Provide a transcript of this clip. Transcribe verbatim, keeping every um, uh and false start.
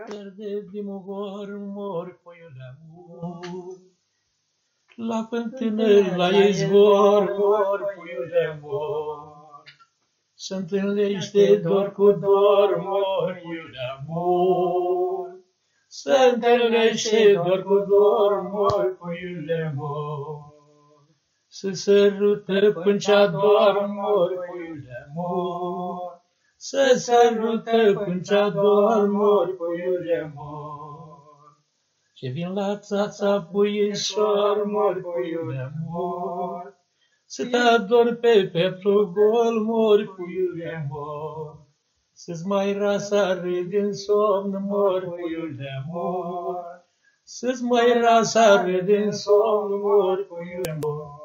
Verde din mogor, mor, puiule mor. La fântână, la izvor, mor, puiule mor. Se întâlnește dor cu dor, mor, puiule mor. Se întâlnește dor cu dor, mor, puiule mor. Se sărută pâncea dor, mor, puiule mor. Se sărută pâncea dor, mor, puiule mor. Ce vin la țața puișor, mor, puiule mor. Să te ador pe peptul gol, mor, puiule mor. Să-ți mai rasare din somn, mor, puiule mor. Să-ți mai rasare din somn, mor, puiule mor.